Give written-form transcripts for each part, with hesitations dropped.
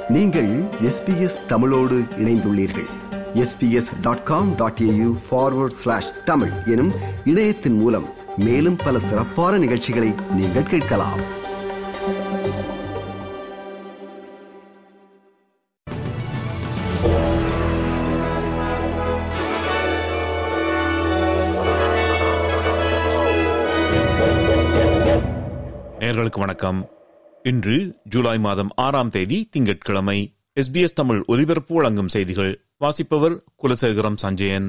நீங்கள் SBS தமிழோடு இணைந்துள்ளீர்கள். sbs.com.au/tamil எனும் இணையத்தின் மூலம் மேலும் பல சிறப்பான நிகழ்ச்சிகளை நீங்கள் கேட்கலாம். நேயர்களுக்கு வணக்கம். இன்று ஜூலை மாதம் 6ஆம் தேதி திங்கட்கிழமை. SBS தமிழ் ஒலிபரப்பு வழங்கும் செய்திகள். வாசிப்பவர் Kulasekaram Sanjayan.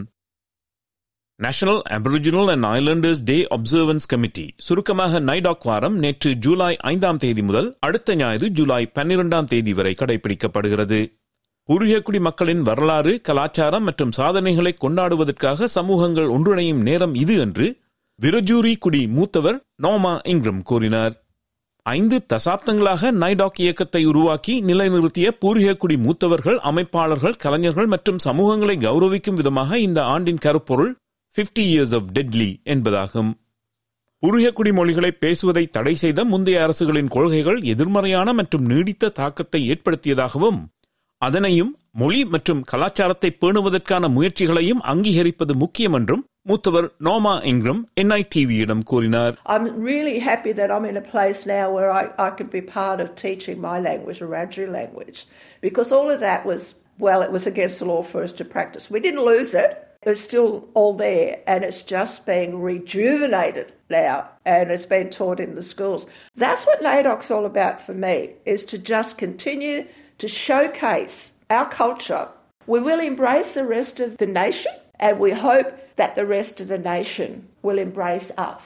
National Aboriginal and Islanders Day Observance Committee, சுருக்கமாக நைடாக் வாரம், நேற்று ஜூலை 5ஆம் தேதி முதல் அடுத்த ஞாயிறு ஜூலை 12ஆம் தேதி வரை கடைபிடிக்கப்படுகிறது. பூர்வீகக்குடி மக்களின் வரலாறு, கலாச்சாரம் மற்றும் சாதனைகளை கொண்டாடுவதற்காக சமூகங்கள் ஒன்றிணையும் நேரம் இது என்று விரஜூரி குடி மூத்தவர் நோமா இங்கிரம் கூறினார். 5 தசாப்தங்களாக நைடாக் இயக்கத்தை உருவாக்கி நிலைநிறுத்திய பூர்வீகக்குடி மூத்தவர்கள், அமைப்பாளர்கள், கலைஞர்கள் மற்றும் சமூகங்களை கௌரவிக்கும் விதமாக இந்த ஆண்டின் கருப்பொருள் 50 years of Deadly என்பதாகும். பூர்வீகக்குடி மொழிகளை பேசுவதை தடை செய்த முந்தைய அரசுகளின் கொள்கைகள் எதிர்மறையான மற்றும் நீடித்த தாக்கத்தை ஏற்படுத்தியதாகவும், அதனையும் மொழி மற்றும் கலாச்சாரத்தை பேணுவதற்கான முயற்சிகளையும் அங்கீகரிப்பது முக்கியம் என்றும் மூத்தவர் நோமா இங்கிரம் NITV-யிடம் கூறினார். I'm really happy that I'm in a place now where I could be part of teaching my language, Wiradjuri language, because all of that was, well, it was against the law for us to practice. We didn't lose it. It's still all there, and it's just being rejuvenated now, and it's been taught in the schools. That's what NAIDOC's all about for me, is to just continue to showcase our culture. We will embrace the rest of the nation, and we hope that the rest of the nation will embrace us.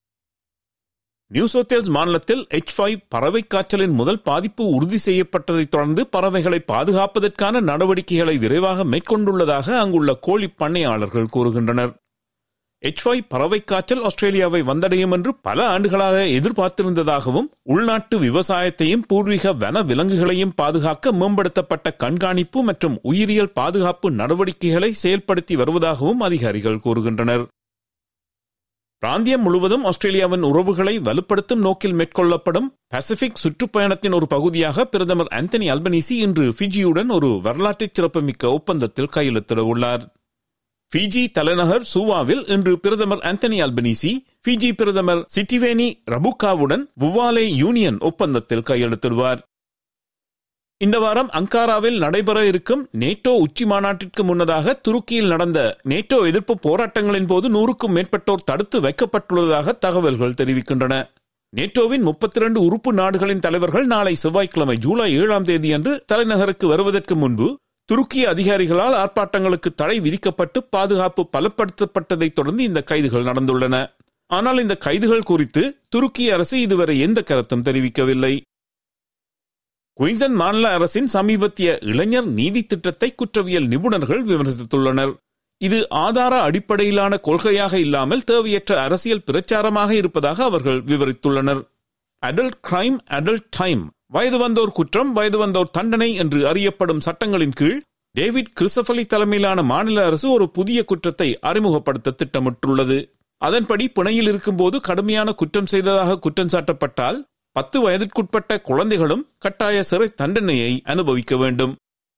New South Wales மாநிலத்தில் H5 பறவை காய்ச்சலின் முதல் பாதிப்பு உறுதி செய்யப்பட்டதைத் தொடர்ந்து பறவைகளை பாதுகாப்பதற்கான நடவடிக்கைகளை விரைவாக மேற்கொண்டுள்ளதாக அங்குள்ள கோழி பண்ணையாளர்கள் கூறுகின்றனர். H5 பறவை காய்ச்சல் ஆஸ்திரேலியாவை வந்தடையும் என்று பல ஆண்டுகளாக எதிர்பார்த்திருந்ததாகவும், உள்நாட்டு விவசாயத்தையும் பூர்வீக வன விலங்குகளையும் பாதுகாக்க மேம்படுத்தப்பட்ட கண்காணிப்பு மற்றும் உயிரியல் பாதுகாப்பு நடவடிக்கைகளை செயல்படுத்தி வருவதாகவும் அதிகாரிகள் கூறுகின்றனர். பிராந்தியம் முழுவதும் ஆஸ்திரேலியாவின் உறவுகளை வலுப்படுத்தும் நோக்கில் மேற்கொள்ளப்படும் பசிபிக் சுற்றுப்பயணத்தின் ஒரு பகுதியாக பிரதமர் ஆந்தனி அல்பனீசி இன்று ஃபிஜியுடன் ஒரு வரலாற்று சிறப்புமிக்க ஒப்பந்தத்தில் கையெழுத்திட உள்ளார். ஃபிஜி தலைநகர் சூவாவில் இன்று பிரதமர் ஆந்தனி அல்பனீசி ஃபிஜி பிரதமர் சிட்டிவேனி ரபுகாவுடன் வுவாலே யூனியன் ஒப்பந்தத்தில் கையெழுத்திடுவார். இந்த வாரம் அங்காராவில் நடைபெற இருக்கும் நேட்டோ உச்சி மாநாட்டிற்கு முன்னதாக துருக்கியில் நடந்த நேட்டோ எதிர்ப்பு போராட்டங்களின் போது 100க்கும் மேற்பட்டோர் தடுத்து வைக்கப்பட்டுள்ளதாக தகவல்கள் தெரிவிக்கின்றன. நேட்டோவின் 32 உறுப்பு நாடுகளின் தலைவர்கள் நாளை செவ்வாய்க்கிழமை ஜூலை 7ஆம் தேதி அன்று தலைநகருக்கு வருவதற்கு முன்பு துருக்கிய அதிகாரிகளால் ஆர்ப்பாட்டங்களுக்கு தடை விதிக்கப்பட்டு பாதுகாப்பு பலப்படுத்தப்பட்டதைத் தொடர்ந்து இந்த கைதுகள் நடந்துள்ளன. ஆனால் இந்த கைதுகள் குறித்து துருக்கிய அரசு இதுவரை எந்த கருத்தும் தெரிவிக்கவில்லை. குயின்ஸ்லாந்து மாநில அரசின் சமீபத்திய இளைஞர் நீதி திட்டத்தை குற்றவியல் நிபுணர்கள் விமர்சித்துள்ளனர். இது ஆதார அடிப்படையிலான கொள்கையாக இல்லாமல் தேவையற்ற அரசியல் பிரச்சாரமாக இருப்பதாக அவர்கள் விவரித்துள்ளனர். அடல்ட் கிரைம், அடல்ட் டைம், வயது வந்தோர் குற்றம், வயது வந்தோர் தண்டனை என்று அறியப்படும் சட்டங்களின் கீழ் டேவிட் கிறிஸ்டோபர் தலைமையிலான மாநில அரசு ஒரு புதிய குற்றத்தை அறிமுகப்படுத்த திட்டமிட்டுள்ளது. அதன்படி பிணையில் இருக்கும்போது கடுமையான குற்றம் செய்ததாக குற்றம் சாட்டப்பட்டால் 10 வயதிற்குட்பட்ட குழந்தைகளும் கட்டாய சிறை தண்டனையை அனுபவிக்க வேண்டும்.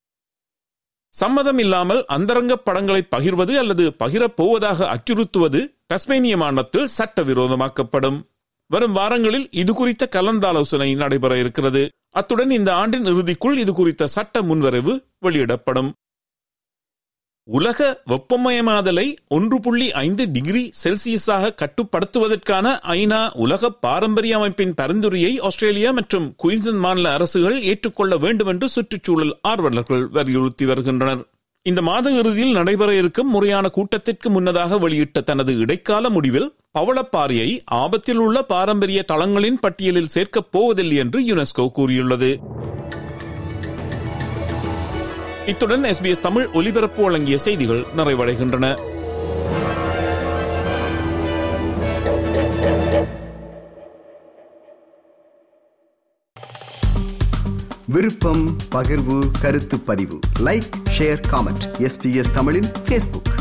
சம்மதம் இல்லாமல் அந்தரங்க படங்களை பகிர்வது அல்லது பகிரப் போவதாக அச்சுறுத்துவது டஸ்மேனிய மாநிலத்தில் சட்டவிரோதமாக்கப்படும். வரும் வாரங்களில் இது குறித்த கலந்தாலோசனை நடைபெற இருக்கிறது. அத்துடன் இந்த ஆண்டின் இறுதிக்குள் இது குறித்த சட்ட முன்வரைவு வெளியிடப்படும். உலக வெப்பமயமாதலை 1.5 டிகிரி செல்சியஸாக கட்டுப்படுத்துவதற்கான ஐநா உலக பாரம்பரிய அமைப்பின் பரிந்துரையை ஆஸ்திரேலியா மற்றும் குயின்ஸ்லாந்து மாநில அரசுகள் ஏற்றுக்கொள்ள வேண்டும் என்று சுற்றுச்சூழல் ஆர்வலர்கள் வலியுறுத்தி வருகின்றனர். இந்த மாத இறுதியில் நடைபெற இருக்கும் முறையான கூட்டத்திற்கு முன்னதாக வெளியிட்ட தனது இடைக்கால முடிவில் பவளப்பாறையை ஆபத்தில் உள்ள பாரம்பரிய தளங்களின் பட்டியலில் சேர்க்கப் போவதில்லை என்று யுனெஸ்கோ கூறியுள்ளது. இத்துடன் SBS தமிழ் ஒலிபரப்பு வழங்கிய செய்திகள் நிறைவடைகின்றன. விருப்பம், பகிர்வு, கருத்து பதிவு, லைக், ஷேர், காமெண்ட். SBS தமிழின் Facebook.